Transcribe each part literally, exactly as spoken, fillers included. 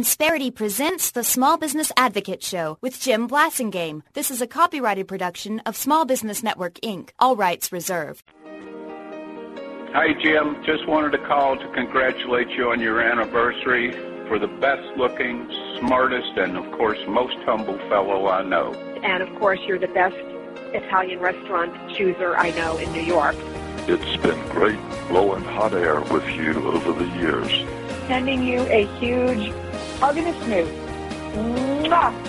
Insperity presents the Small Business Advocate Show with Jim Blasingame. This is a copyrighted production of Small Business Network, Incorporated. All rights reserved. Hi, Jim. Just wanted to call to congratulate you on your anniversary. For the best-looking, smartest, and, of course, most humble fellow I know. And, of course, you're the best Italian restaurant chooser I know in New York. It's been great blowing hot air with you over the years. Sending you a huge hug and a smooth. Mwah!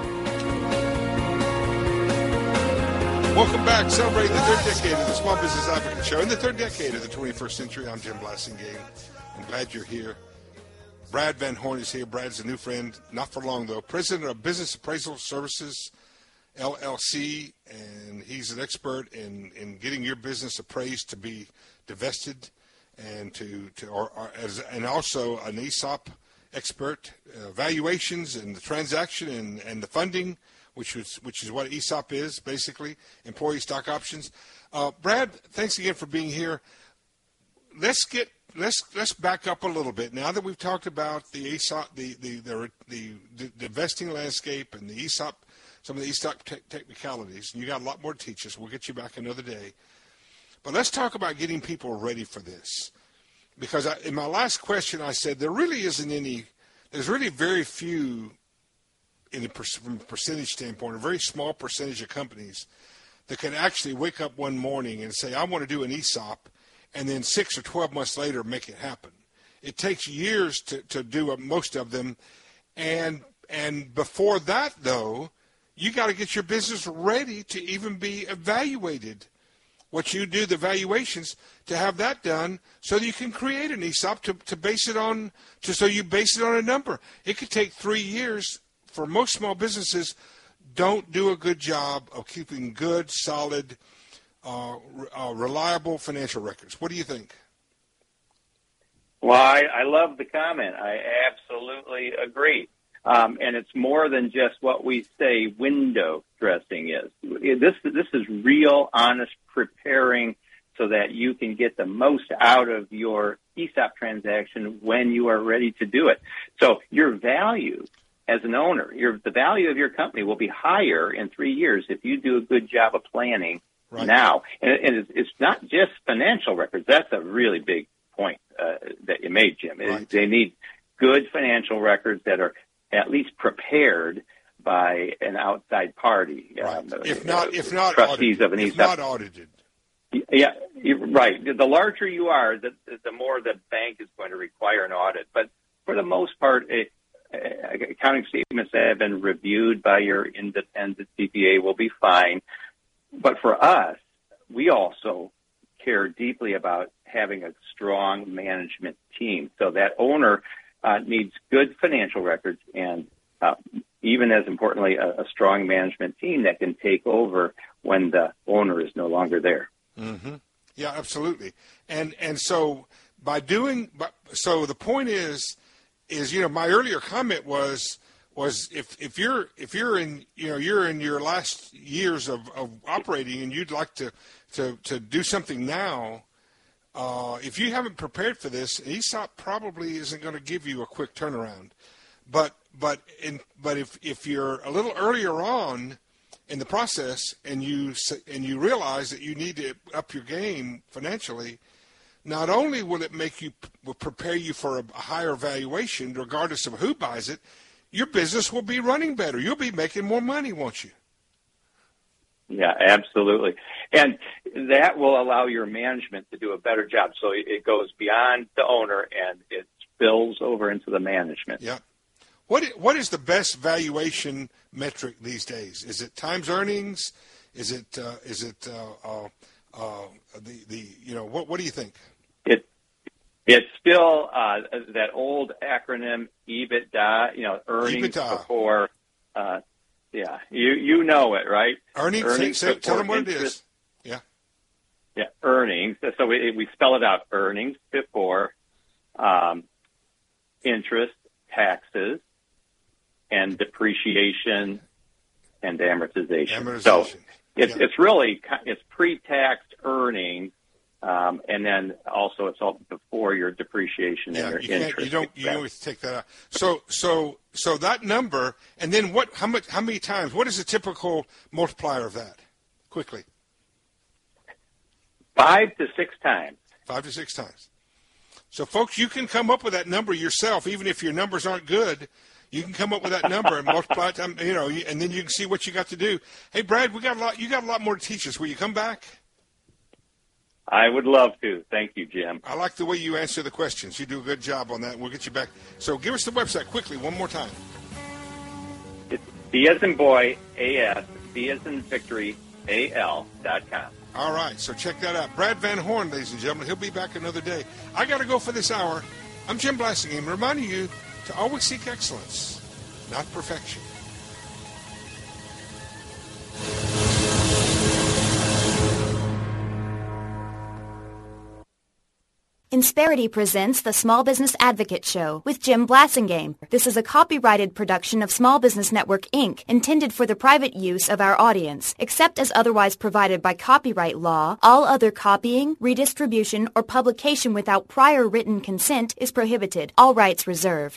Welcome back, celebrating the third decade of the Small Business Advocate Show. In the third decade of the twenty-first century, I'm Jim Blasingame. I'm glad you're here. Brad Van Horn is here. Brad's a new friend, not for long, though. President of Business Appraisal Services, L L C, and he's an expert in, in getting your business appraised to be divested, and to, to or, or as, and also an E S O P expert, uh, valuations and the transaction and, and the funding, which is which is what E S O P is, basically, employee stock options. Uh, Brad, thanks again for being here. Let's get let's let's back up a little bit. Now that we've talked about the E S O P, the the the, the, the vesting landscape and the E S O P, some of the E S O P te- technicalities, and you got a lot more to teach us. We'll get you back another day. But let's talk about getting people ready for this. Because I, in my last question, I said there really isn't any, there's really very few, in a per, from a percentage standpoint, a very small percentage of companies that can actually wake up one morning and say, I want to do an E S O P, and then six or twelve months later make it happen. It takes years to, to do most of them. And, and before that, though, you got to get your business ready to even be evaluated. What you do, the valuations, to have that done so that you can create an E S O P to, to base it on, to, so you base it on a number. It could take three years for most small businesses. Don't do a good job of keeping good, solid, uh, uh, reliable financial records. What do you think? Well, I, I love the comment. I absolutely agree. Um, and it's more than just what we say window dressing is. This this is real, honest preparing so that you can get the most out of your E S O P transaction when you are ready to do it. So your value as an owner, your the value of your company will be higher in three years if you do a good job of planning right now. And, and it's, it's not just financial records. That's a really big point uh, that you made, Jim. Right. They need good financial records that are at least prepared by an outside party. Right. Um, if not, uh, if not trustees audited. of an E S O P. If not audited. Yeah, you're right. The larger you are, the, the more the bank is going to require an audit. But for the most part, a, a, accounting statements that have been reviewed by your independent C P A will be fine. But for us, we also care deeply about having a strong management team. So that owner Uh, needs good financial records and, uh, even as importantly, a, a strong management team that can take over when the owner is no longer there. Mm-hmm. Yeah, absolutely. And and so by doing, so the point is, is you know, my earlier comment was was if if you're if you're in you know you're in your last years of, of operating and you'd like to to to do something now. Uh, if you haven't prepared for this, E S O P probably isn't going to give you a quick turnaround. But but in, but if, if you're a little earlier on in the process and you and you realize that you need to up your game financially, not only will it make you will prepare you for a higher valuation, regardless of who buys it, your business will be running better. You'll be making more money, won't you? Yeah, absolutely. And that will allow your management to do a better job. So it goes beyond the owner and it spills over into the management. Yeah. What What is the best valuation metric these days? Is it times earnings? Is it uh, is it uh, uh, uh, the the you know what what do you think? It it's still uh, that old acronym EBITDA. You know, earnings EBITDA. before. Uh, Yeah, you you know it, right? Earnings, earnings say, tell them what interest. it is. Yeah. Yeah, earnings. So we, we spell it out, earnings before um, interest, taxes, and depreciation and amortization. Amortization. So it's, yeah. it's really, it's pre-tax earnings Um, and then also it's all before your depreciation Yeah, and your you can't, interest. you don't, you expense. always take that out. So, so, so that number, and then what? How much? How many times? What is the typical multiplier of that? Quickly, Five to six times. five to six times. So, folks, you can come up with that number yourself, even if your numbers aren't good. You can come up with that number and multiply it, time, you know, and then you can see what you got to do. Hey, Brad, we got a lot. You got a lot more to teach us. Will you come back? I would love to. Thank you, Jim. I like the way you answer the questions. You do a good job on that. We'll get you back. So, give us the website quickly one more time. It's B as in boy, A S, B as in victory, A L dot com. All right, so check that out. Brad Van Horn, ladies and gentlemen. He'll be back another day. I got to go for this hour. I'm Jim Blasingame, reminding you to always seek excellence, not perfection. Insperity presents the Small Business Advocate Show with Jim Blasingame. This is a copyrighted production of Small Business Network, Incorporated, intended for the private use of our audience. Except as otherwise provided by copyright law, all other copying, redistribution, or publication without prior written consent is prohibited. All rights reserved.